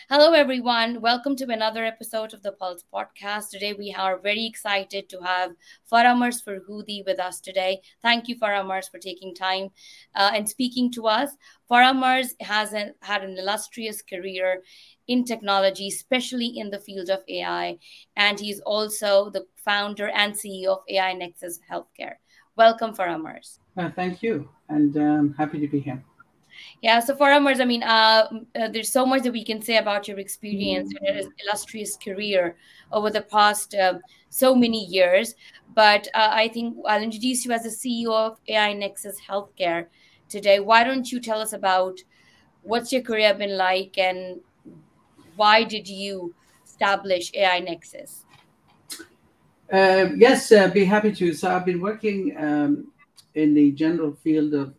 Hello, everyone. Welcome to another episode of the Pulse podcast. Today, we are very excited to have Faramars Farhudi with us today. Thank you, Faramars, for taking time and speaking to us. Faramars had an illustrious career in technology, especially in the field of AI, and he's also the founder and CEO of AI Nexus Healthcare. Welcome, Faramars. Thank you, and happy to be here. Yeah, so for Amars, there's so much that we can say about your experience and your illustrious career over the past so many years. But I think I'll introduce you as the CEO of AI Nexus Healthcare today. Why don't you tell us about what's your career been like and why did you establish AI Nexus? Yes, be happy to. So I've been working in the general field of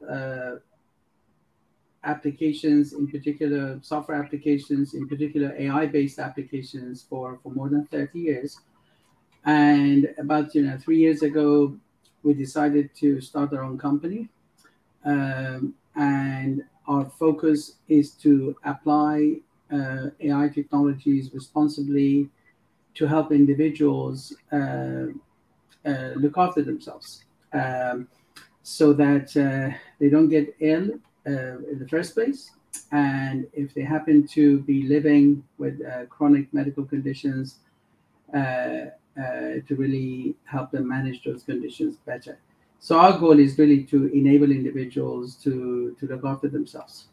applications, in particular software applications, in particular AI-based applications for more than 30 years. And about 3 years ago, we decided to start our own company, and our focus is to apply AI technologies responsibly to help individuals look after themselves, so that they don't get ill in the first place. And if they happen to be living with chronic medical conditions, to really help them manage those conditions better. So our goal is really to enable individuals to look after themselves.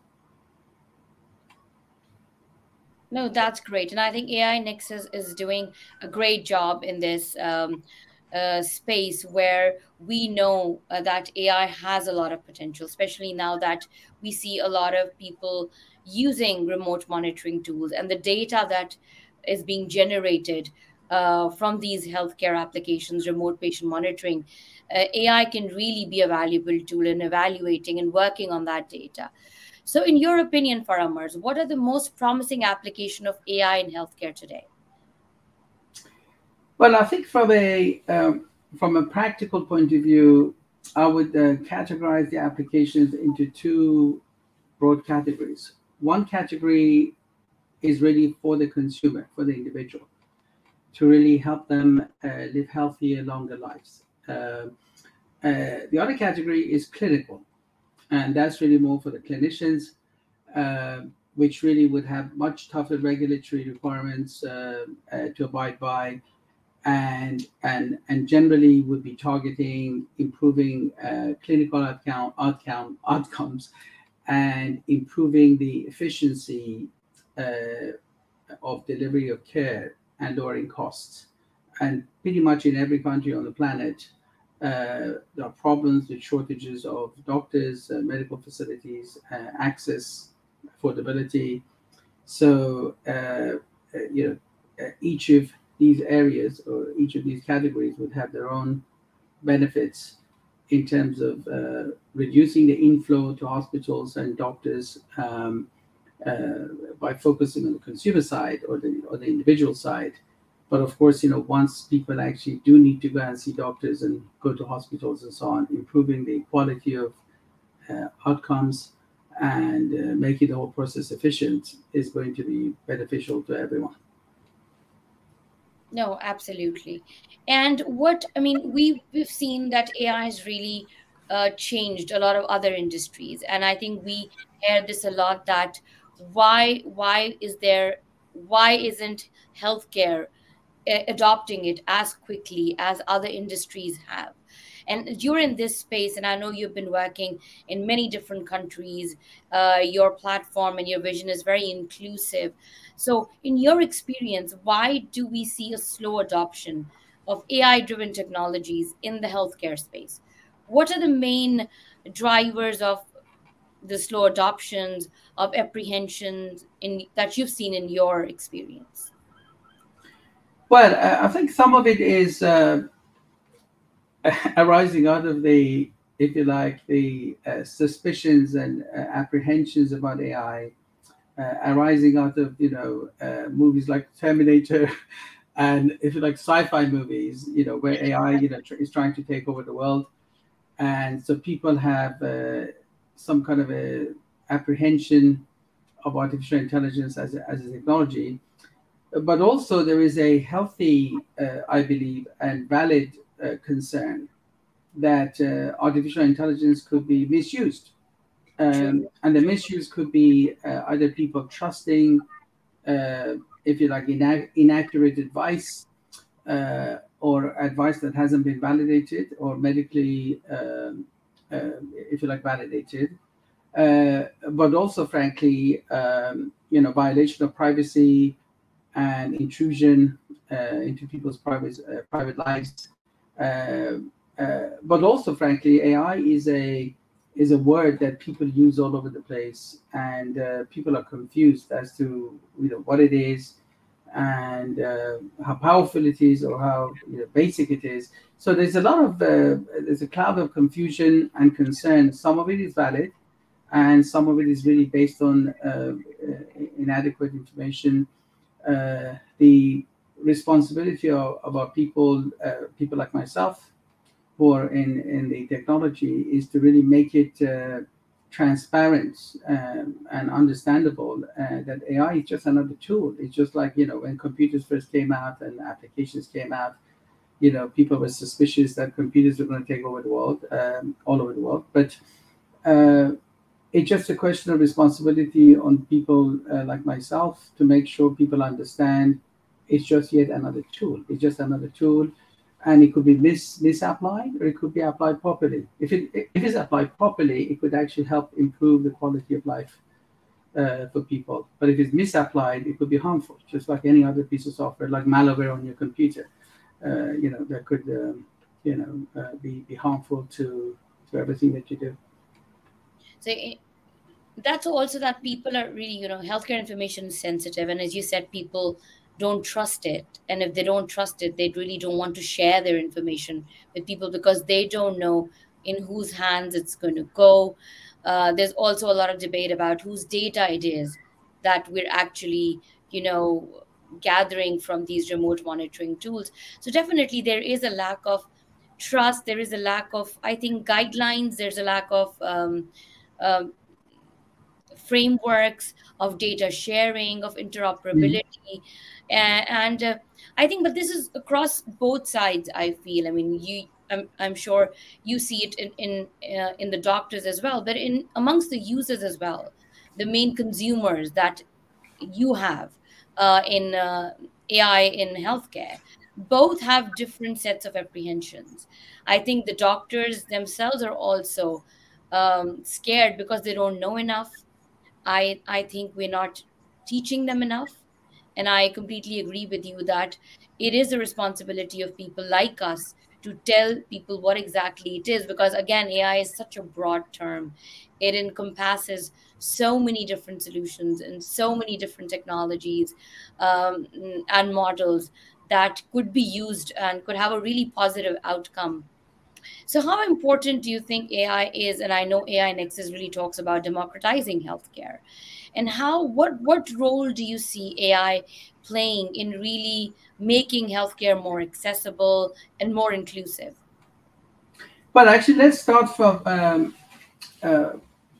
No, that's great. And I think AI Nexus is doing a great job in this space where we know that AI has a lot of potential, especially now that we see a lot of people using remote monitoring tools and the data that is being generated from these healthcare applications, remote patient monitoring. AI can really be a valuable tool in evaluating and working on that data. So, in your opinion, Faramars, what are the most promising application of AI in healthcare today? Well, I think from a practical point of view, I would categorize the applications into two broad categories. One category is really for the consumer, for the individual, to really help them live healthier, longer lives. The other category is clinical, and that's really more for the clinicians, uh, which really would have much tougher regulatory requirements to abide by, and generally would be targeting improving clinical outcomes and improving the efficiency uh, of delivery of care and lowering costs. And pretty much in every country on the planet, there are problems with shortages of doctors, medical facilities, access, affordability. So, each of these areas or each of these categories would have their own benefits in terms of reducing the inflow to hospitals and doctors, by focusing on the consumer side or the individual side. But of course, once people actually do need to go and see doctors and go to hospitals and so on, improving the quality of outcomes and making the whole process efficient is going to be beneficial to everyone. No, absolutely. And what I mean, we've seen that AI has really changed a lot of other industries, and I think we hear this a lot that why isn't healthcare adopting it as quickly as other industries have? And you're in this space, and I know you've been working in many different countries. Your platform and your vision is very inclusive. So, in your experience, why do we see a slow adoption of AI driven technologies in the healthcare space? What are the main drivers of the slow adoptions of apprehensions in that you've seen in your experience? Well, I think some of it is arising out of the, if you like, the suspicions and apprehensions about AI, arising out of movies like Terminator, and if you like sci-fi movies, where AI is trying to take over the world, and so people have some kind of a apprehension of artificial intelligence as a technology, but also there is a healthy, I believe, and valid concern that artificial intelligence could be misused. True. And the misuse could be either people trusting, uh, if you like, inaccurate advice, or advice that hasn't been validated or medically, if you like, validated. But also, frankly, violation of privacy and intrusion into people's private lives. Uh, but also, frankly, AI is a word that people use all over the place, and people are confused as to what it is and how powerful it is or how basic it is. So there's a cloud of confusion and concern. Some of it is valid, and some of it is really based on inadequate information. The responsibility of our people like myself, who are in the technology, is to really make it transparent and understandable that AI is just another tool. It's just like when computers first came out and applications came out, people were suspicious that computers were going to take over the world, all over the world. But uh, it's just a question of responsibility on people like myself to make sure people understand it's just yet another tool. It's just another tool, and it could be misapplied or it could be applied properly. If it's applied properly, it could actually help improve the quality of life for people. But if it's misapplied, it could be harmful, just like any other piece of software, like malware on your computer. That could be harmful to everything that you do. So that's also that people are really, healthcare information is sensitive. And as you said, people don't trust it. And if they don't trust it, they really don't want to share their information with people because they don't know in whose hands it's going to go. There's also a lot of debate about whose data it is that we're actually, gathering from these remote monitoring tools. So definitely there is a lack of trust. There is a lack of, I think, guidelines. There's a lack of um, frameworks of data sharing, of Mhm. interoperability. And I think, but this is across both sides, I feel. I mean, I'm sure you see it in the doctors as well, but in amongst the users as well, the main consumers that you have in AI in healthcare. Both have different sets of apprehensions. I think the doctors themselves are also scared because they don't know enough. I think we're not teaching them enough. And I completely agree with you that it is the responsibility of people like us to tell people what exactly it is. Because again, AI is such a broad term. It encompasses so many different solutions and so many different technologies and models that could be used and could have a really positive outcome. So, how important do you think AI is? And I know AI Nexus really talks about democratizing healthcare. And what role do you see AI playing in really making healthcare more accessible and more inclusive? But actually, let's start from uh,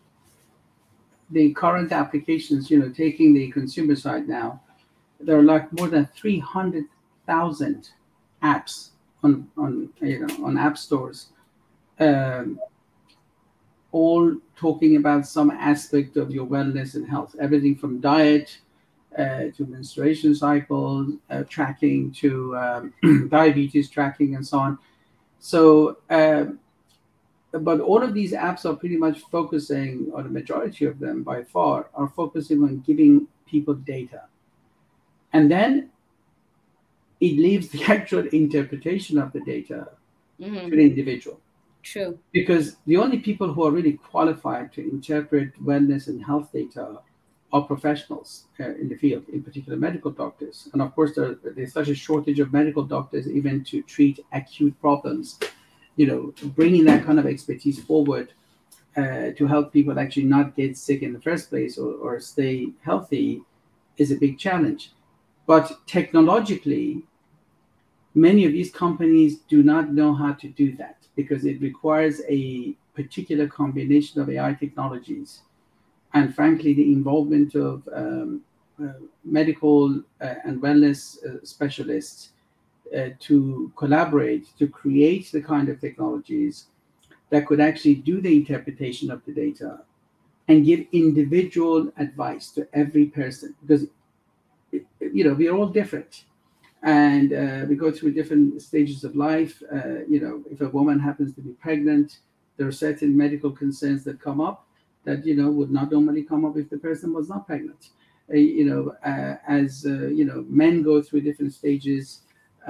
the current applications. Taking the consumer side now, there are like more than 300,000 apps on app stores, um, all talking about some aspect of your wellness and health. Everything from diet to menstruation cycle tracking to diabetes tracking and so on. So, but all of these apps are pretty much focusing, or the majority of them by far, are focusing on giving people data. And then it leaves the actual interpretation of the data to Hmm. the individual. True. Because the only people who are really qualified to interpret wellness and health data are professionals in the field, in particular medical doctors. And of course, there's such a shortage of medical doctors even to treat acute problems. Bringing that kind of expertise forward to help people actually not get sick in the first place or stay healthy is a big challenge. But technologically, many of these companies do not know how to do that because it requires a particular combination of AI technologies and frankly, the involvement of medical and wellness specialists to collaborate to create the kind of technologies that could actually do the interpretation of the data and give individual advice to every person, because we're all different, and we go through different stages of life. If a woman happens to be pregnant, there are certain medical concerns that come up that would not normally come up if the person was not pregnant. As men go through different stages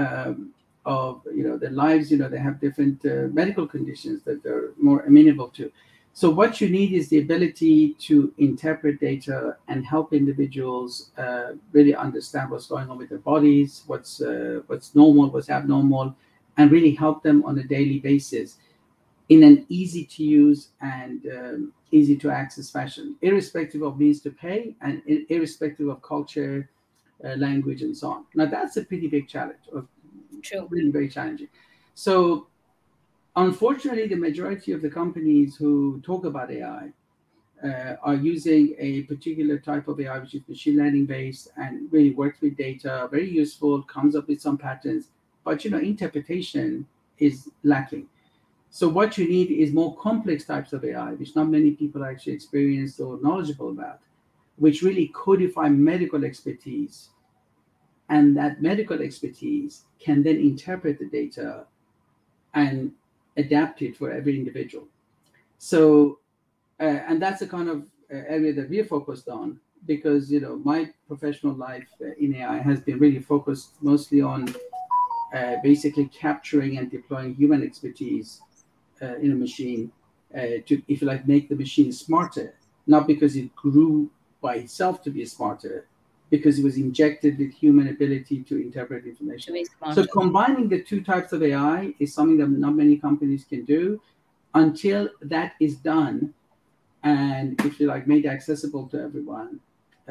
of their lives. They have different medical conditions that they're more amenable to. So what you need is the ability to interpret data and help individuals really understand what's going on with their bodies, what's normal, what's abnormal, and really help them on a daily basis in an easy to use and easy to access fashion, irrespective of means to pay and irrespective of culture, language, and so on. Now that's a pretty big challenge, True. really very challenging. So unfortunately, the majority of the companies who talk about AI are using a particular type of AI, which is machine learning based and really works with data, very useful, comes up with some patterns, but interpretation is lacking. So what you need is more complex types of AI, which not many people are actually experienced or knowledgeable about, which really codify medical expertise. And that medical expertise can then interpret the data and adapt it for every individual. So, and that's the kind of area that we're focused on, because my professional life in AI has been really focused mostly on basically capturing and deploying human expertise in a machine to, if you like, make the machine smarter, not because it grew by itself to be smarter, because it was injected with human ability to interpret To information. be So smarter. combining the two types of AI is something that not many companies can do. Until that is done, and if you like, made accessible to everyone,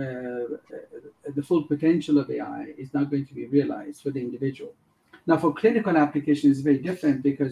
the full potential of AI is not going to be realized for the individual. Now, for clinical applications, it's very different because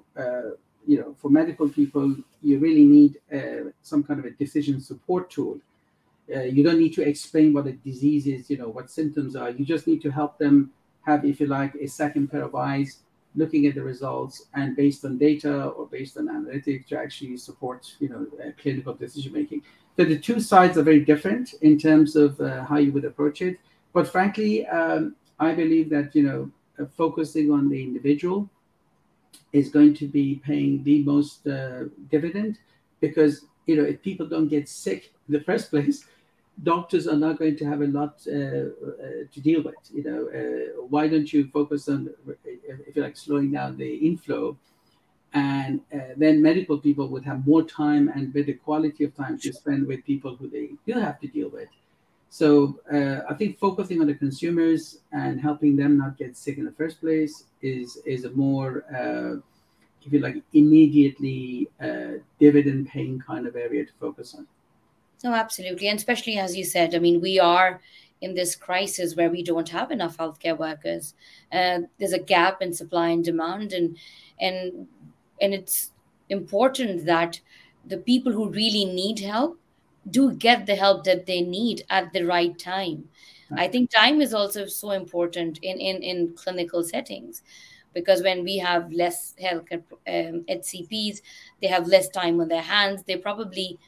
for medical people, you really need some kind of a decision support tool. You don't need to explain what a disease is, what symptoms are. You just need to help them have, if you like, a second pair of eyes, looking at the results, and based on data or based on analytics to actually support, clinical decision making. So the two sides are very different in terms of how you would approach it. But frankly, I believe that focusing on the individual is going to be paying the most dividend, because if people don't get sick in the first place, doctors are not going to have a lot to deal with. Why don't you focus on, if you like, slowing down the inflow, and then medical people would have more time and better quality of time to spend with people who they do have to deal with. So I think focusing on the consumers and helping them not get sick in the first place is a more, if you like, immediately dividend paying kind of area to focus on. No, absolutely. And especially as you said, I mean, we are in this crisis where we don't have enough healthcare workers. There's a gap in supply and demand, and and it's important that the people who really need help do get the help that they need at the right time. I think time is also so important in clinical settings, because when we have less healthcare HCPs, they have less time on their hands. They probably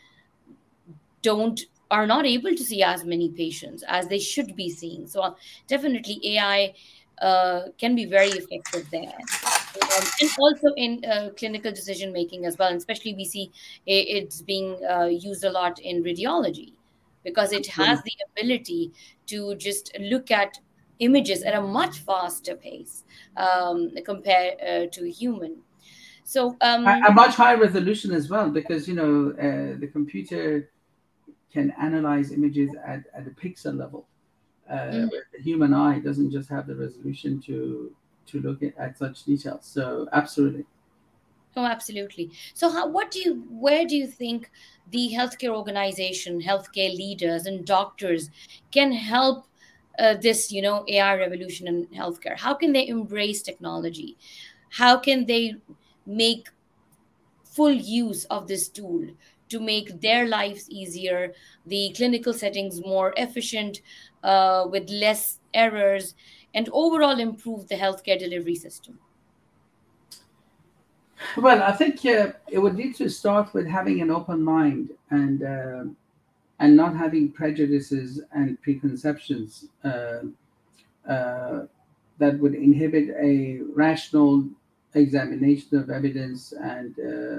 don't are not able to see as many patients as they should be seeing. So definitely AI can be very effective there. And also in clinical decision making as well. And especially we see it's being used a lot in radiology, because it has the ability to just look at images at a much faster pace compared to a human. So A much higher resolution as well, because the computer can analyze images at a pixel level. mhm. Where the human eye doesn't just have the resolution to look at such details. So absolutely. Oh, absolutely. So, where do you think the healthcare organization, healthcare leaders, and doctors can help this, AI revolution in healthcare? How can they embrace technology? How can they make full use of this tool to make their lives easier, the clinical settings more efficient, with less errors, and overall improve the healthcare delivery system? Well, I think it would need to start with having an open mind and not having prejudices and preconceptions uh, that would inhibit a rational examination of evidence and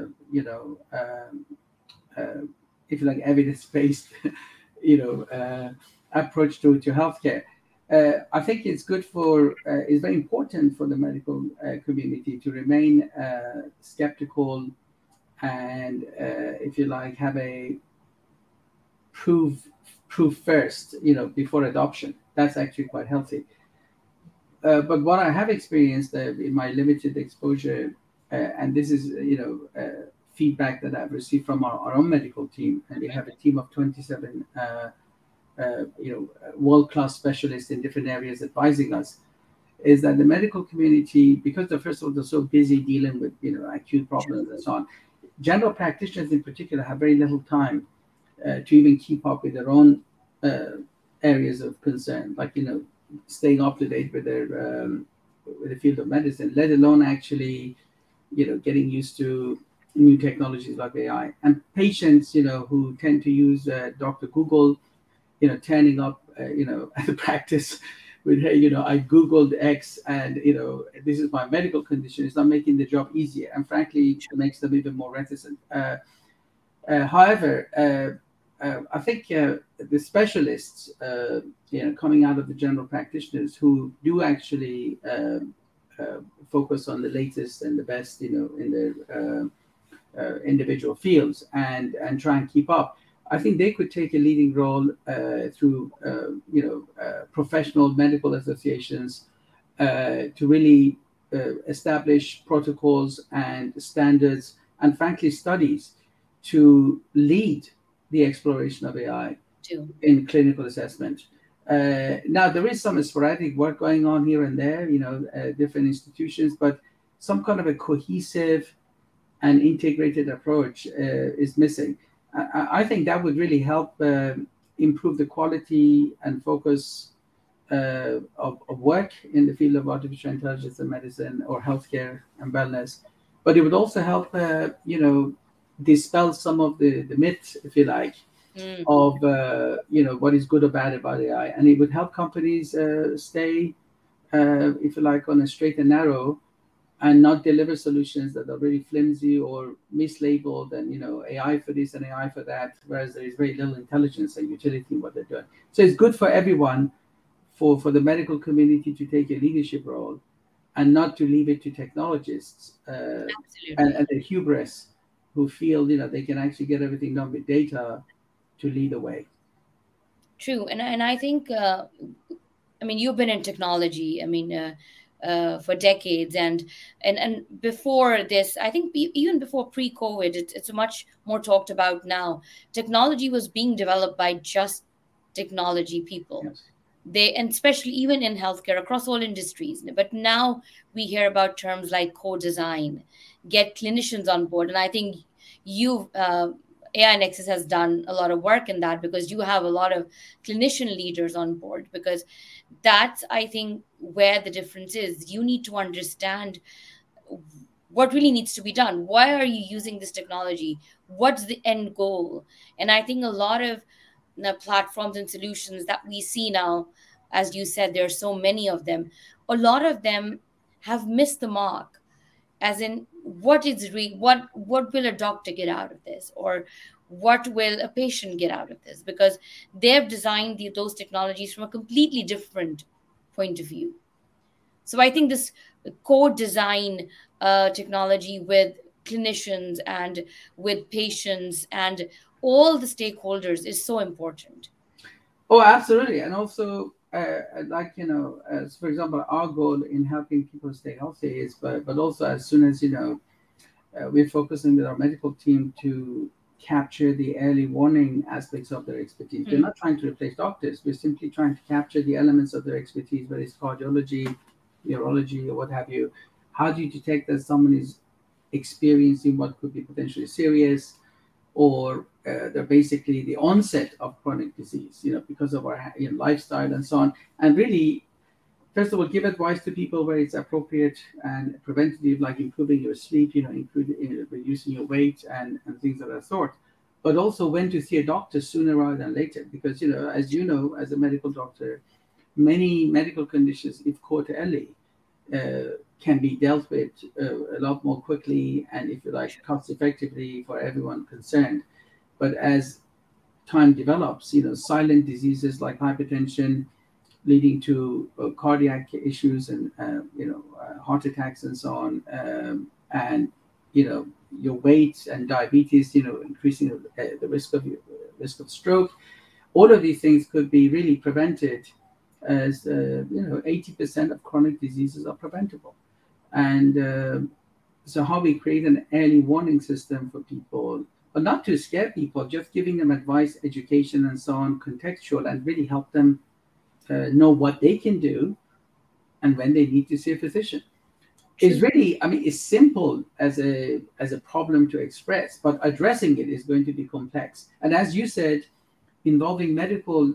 uh, if you like, evidence-based, you know, approach to healthcare. I think it's good for, it's very important for the medical community to remain skeptical and, if you like, have a proof proof first, before adoption. That's actually quite healthy. But what I have experienced in my limited exposure, and this is, feedback that I've received from our own medical team, and we have a team of 27, world-class specialists in different areas advising us, is that the medical community, because they're first of all they're so busy dealing with acute problems and so on, general practitioners in particular have very little time to even keep up with their own uh, areas of concern, like staying up to date with the field of medicine, let alone actually getting used to new technologies like AI. And patients, who tend to use Dr. Google, turning up, at the practice with, hey, I Googled X and, this is my medical condition. It's not making the job easier. And frankly, it makes them even more reticent. However, I think the specialists, coming out of the general practitioners who do actually focus on the latest and the best, in their individual fields and try and keep up. I think they could take a leading role through professional medical associations to really establish protocols and standards and frankly studies to lead the exploration of AI Too. in clinical assessment. Now there is some sporadic work going on here and there, different institutions, but some kind of a cohesive and integrated approach is missing. I think that would really help improve the quality and focus of work in the field of artificial intelligence and medicine or healthcare and wellness. But it would also help, dispel some of the myths, if you like, Mm, of what is good or bad about AI, and it would help companies stay, if you like, on a straight and narrow, and not deliver solutions that are really flimsy or mislabeled and AI for this and AI for that, whereas there is very little intelligence and utility in what they're doing. So it's good for everyone, for the medical community to take a leadership role and not to leave it to technologists absolutely. and the hubris who feel they can actually get everything done with data to lead the way. True. And I think, I mean, you've been in technology, I mean, for decades, and before this, I think even before pre-COVID, it's much more talked about now. Technology was being developed by just technology people. Yes. They, and especially even in healthcare across all industries. But now we hear about terms like co-design, get clinicians on board, and I think you AI Nexus has done a lot of work in that, because you have a lot of clinician leaders on board, because that's, I think, where the difference is. You need to understand what really needs to be done. Why are you using this technology? What's the end goal? And I think a lot of the platforms and solutions that we see now, as you said, there are so many of them, a lot of them have missed the mark, as in what will a doctor get out of this, or what will a patient get out of this, because they've designed those technologies from a completely different point of view. So I think this co-design technology with clinicians and with patients and all the stakeholders is so important. Oh, absolutely. And also, like, as for example, our goal in helping people stay healthy is, but also as soon as, we're focusing with our medical team to capture the early warning aspects of their expertise. We're Mm, not trying to replace doctors. We're simply trying to capture the elements of their expertise, whether it's cardiology, neurology, or what have you. How do you detect that someone is experiencing what could be potentially serious? or they're basically the onset of chronic disease, because of our lifestyle and so on. And really, first of all, give advice to people where it's appropriate and preventative, like improving your sleep, including reducing your weight and things of that sort. But also when to see a doctor sooner rather than later, because as a medical doctor, many medical conditions, if caught early, can be dealt with a lot more quickly and, if you like, cost effectively for everyone concerned. But as time develops, silent diseases like hypertension, leading to cardiac issues and heart attacks and so on, and your weight and diabetes, increasing the risk of stroke. All of these things could be really prevented, as 80% of chronic diseases are preventable. And so how we create an early warning system for people, but not to scare people, just giving them advice, education, and so on, contextual, and really help them know what they can do and when they need to see a physician. Is really, it's simple as a problem to express, but addressing it is going to be complex. And as you said, involving medical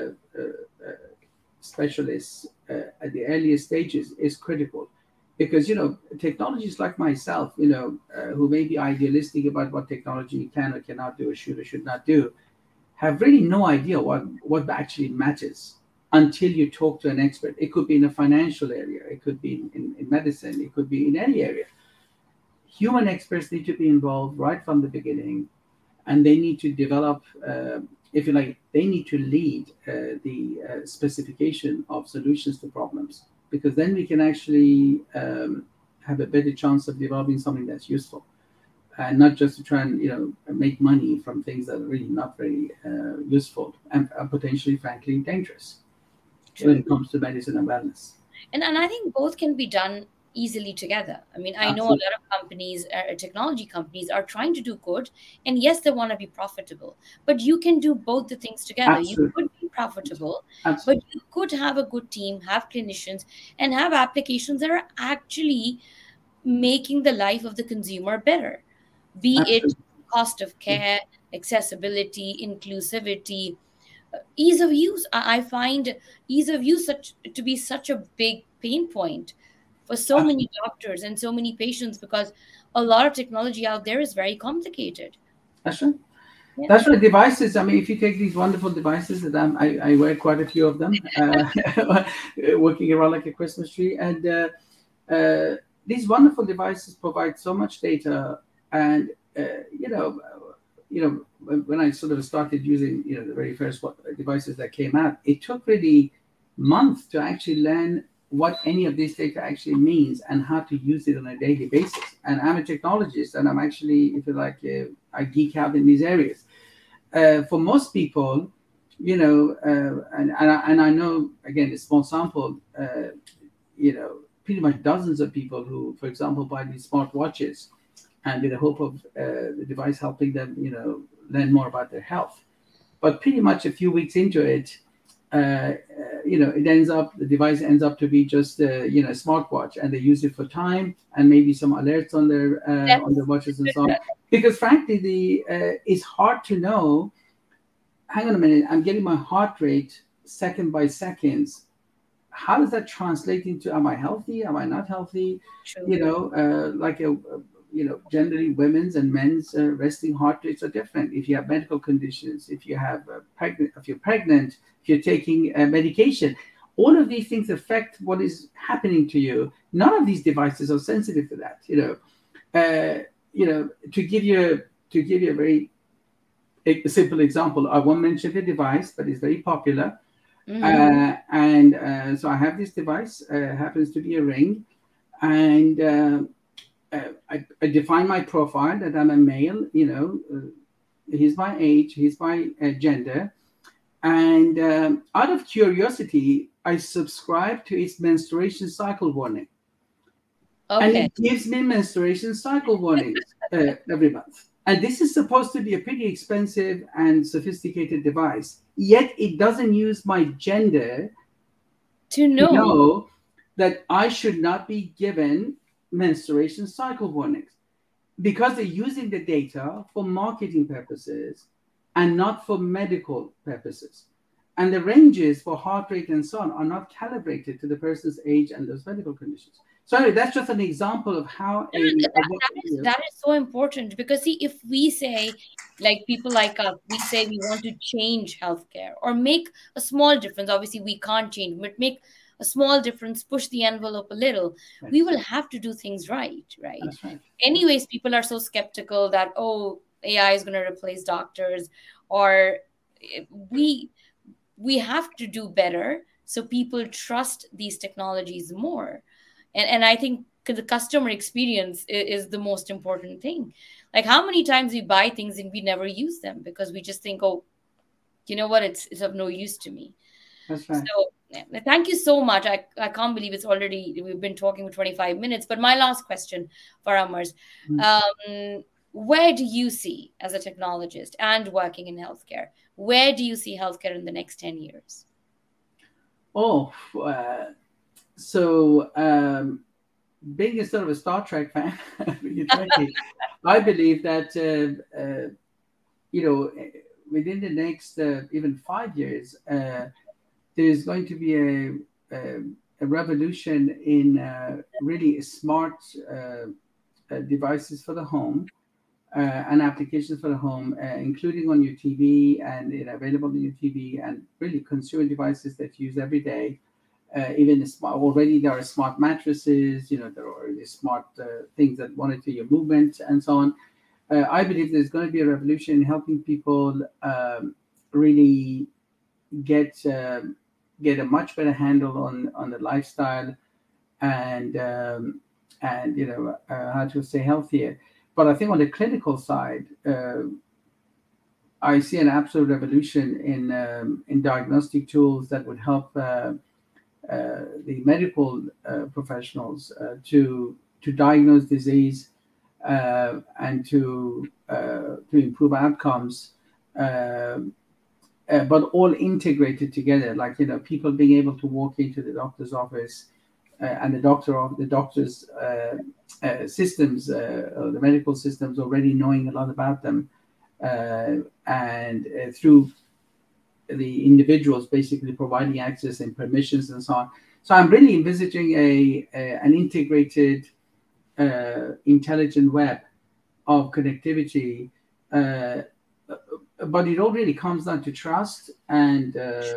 specialists at the earliest stages is critical, because technologies like myself, who may be idealistic about what technology can or cannot do, or should not do, have really no idea what actually matters until you talk to an expert. It could be in a financial area, it could be in medicine, it could be in any area. Human experts need to be involved right from the beginning, and they need to develop, if you like, they need to lead the specification of solutions to problems, because then we can actually have a better chance of developing something that's useful, and not just to try and make money from things that are really not very useful and potentially, frankly, dangerous when it comes to medicine and wellness. And I think both can be done easily together. I mean, I know a Absolutely. lot of companies, technology companies, are trying to do good, and yes, they want to be profitable. But you can do both the things together. You Absolutely. could be profitable, but Absolutely. you could have a good team, have clinicians, and have applications that are actually making the life of the consumer better, be it Absolutely. cost of care, accessibility, inclusivity, ease of use. I find ease of use to be such a big pain point for so many Absolutely. doctors and so many patients, because a lot of technology out there is very complicated. That's right. Yeah. That's right. Devices. If you take these wonderful devices that I wear quite a few of them, working around like a Christmas tree, and these wonderful devices provide so much data. And you know, when I sort of started using the very first devices that came out, it took really months to actually learn what any of this data actually means and how to use it on a daily basis. And I'm a technologist, and I'm actually, if you like, I geek out in these areas. For most people, and I know, again, a small sample, pretty much dozens of people who, for example, buy these smart watches, and with the hope of the device helping them, learn more about their health. But pretty much a few weeks into it, the device ends up to be just a smartwatch, and they use it for time and maybe some alerts on their watches and so on. Because frankly, it's hard to know. Hang on a minute, I'm getting my heart rate second by seconds. How does that translate into, am I healthy? Am I not healthy? True. Generally women's and men's resting heart rates are different. If you have medical conditions, if you have if you're pregnant, if you're taking medication, all of these things affect what is happening to you. None of these devices are sensitive to that. To give you a very simple example, I won't mention the device, but it's very popular. So I have this device, happens to be a ring, and I define my profile that I'm a male. Here's my age, here's my gender, and out of curiosity, I subscribe to its menstruation cycle warning, and Okay. it gives me menstruation cycle warnings every month. And this is supposed to be a pretty expensive and sophisticated device, yet it doesn't use my gender To to know. know that I should not be given menstruation cycle warnings. because they're using the data for marketing purposes and not for medical purposes. And the ranges for heart rate and so on are not calibrated to the person's age and those medical conditions. So anyway, that's just an example of how That is so important, because see, if we say, like people like us, we say we want to change healthcare or make a small difference. Obviously, we can't change, but make a small difference, push the envelope a little. We will have to do things right, right? That's right. Anyways, people are so skeptical that, oh, AI is going to replace doctors, or we we have to do better so people trust these technologies more. And I think the customer experience is the most important thing. Like, how many times we buy things and we never use them because we just think, oh, you know what, it's of no use to me. That's right. So yeah, thank you so much. I can't believe it's already, we've been talking for 25 minutes. But my last question for Amars, where do you see, as a technologist and working in healthcare, where do you see healthcare in the next 10 years? Oh, so being a sort of a Star Trek fan, I believe that within the next even 5 years, there's going to be a revolution in really smart devices for the home and applications for the home, including on your TV and available on your TV, and really consumer devices that you use every day. Even already there are smart mattresses, there are already smart things that monitor your movement and so on. I believe there's going to be a revolution in helping people really get a much better handle on the lifestyle and how to stay healthier. But I think on the clinical side, I see an absolute revolution in diagnostic tools that would help the medical professionals to diagnose disease and to improve outcomes, but all integrated together. Like people being able to walk into the doctor's office and the doctor's systems, the medical systems already knowing a lot about them, and through the individuals basically providing access and permissions and so on. So I'm really envisaging an integrated, intelligent web of connectivity, but it all really comes down to trust and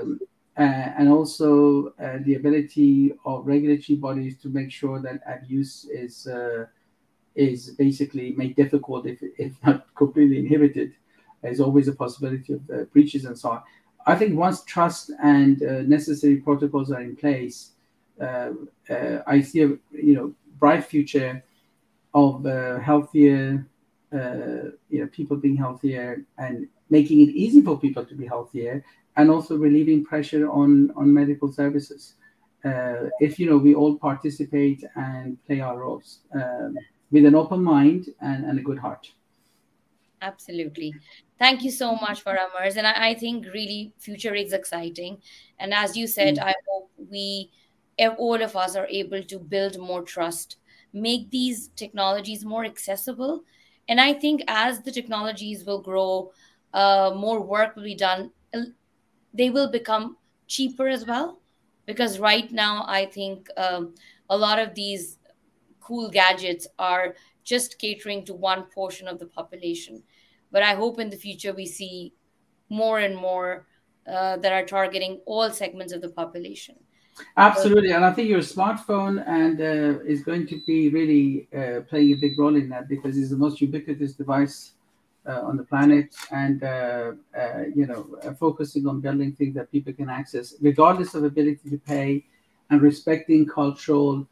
also the ability of regulatory bodies to make sure that abuse is basically made difficult, if not completely inhibited. There's always a possibility of breaches and so on. I think once trust and necessary protocols are in place, I see a bright future of healthier, people being healthier and making it easy for people to be healthier, and also relieving pressure on medical services. If we all participate and play our roles with an open mind and a good heart. Absolutely. Thank you so much for Amars. And I think really future is exciting. And as you said, I hope all of us are able to build more trust, make these technologies more accessible. And I think as the technologies will grow, more work will be done. They will become cheaper as well. Because right now, I think a lot of these cool gadgets are just catering to one portion of the population. But I hope in the future we see more and more that are targeting all segments of the population. Absolutely, and I think your smartphone and is going to be really playing a big role in that, because it's the most ubiquitous device on the planet, and focusing on building things that people can access, regardless of ability to pay, and respecting cultural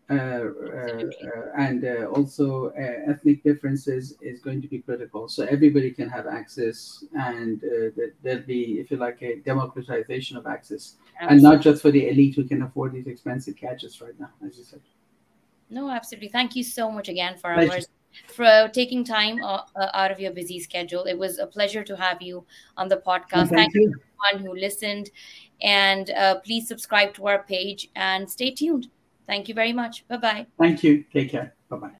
and also ethnic differences is going to be critical. So everybody can have access, and there'll be, if you like, a democratization of access. Absolutely. And not just for the elite who can afford these expensive gadgets right now, as you said. No, absolutely. Thank you so much again for taking time out of your busy schedule. It was a pleasure to have you on the podcast. Thank you everyone who listened, and please subscribe to our page and stay tuned. Thank you very much. Bye-bye. Thank you. Take care. Bye-bye.